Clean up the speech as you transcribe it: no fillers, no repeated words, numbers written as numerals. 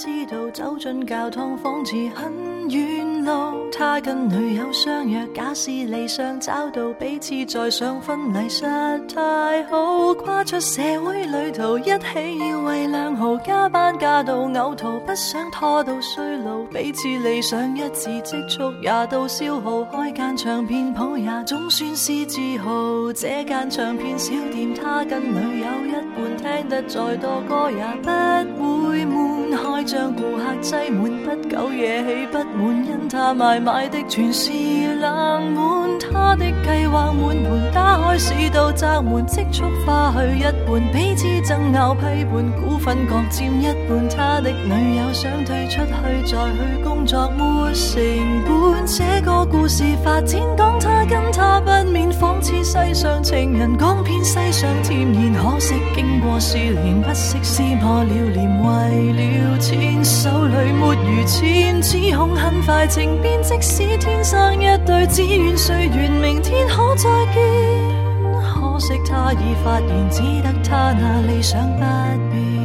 知道走進教堂仿似很遠路。他跟女友相約，假使理想找到彼此再上婚禮實太好。跨出社會旅途，一起要為良好，加班加到嘔吐，不想拖到衰老。彼此理想一致，積蓄也都消耗，開間唱片鋪也總算是自豪。這間唱片小店，他跟女友一半，聽得再多歌也不會悶，開張顧客擠滿，不久惹起不滿，因他買的全是冷門。他的計劃滿盤，打開市道窄門，積蓄花去一半，彼此爭拗批判，股份各佔一半。他的女友想退出去再去工作，沒成本。這個故事發展講他跟他不免仿似世上情人，講遍世上甜言，可惜經過試煉，不惜撕破了臉，為了錢手裏沒餘錢，指控很快情變，即使天生一對，只願歲月明天可再見。可惜他已發現，只得他那理想不變。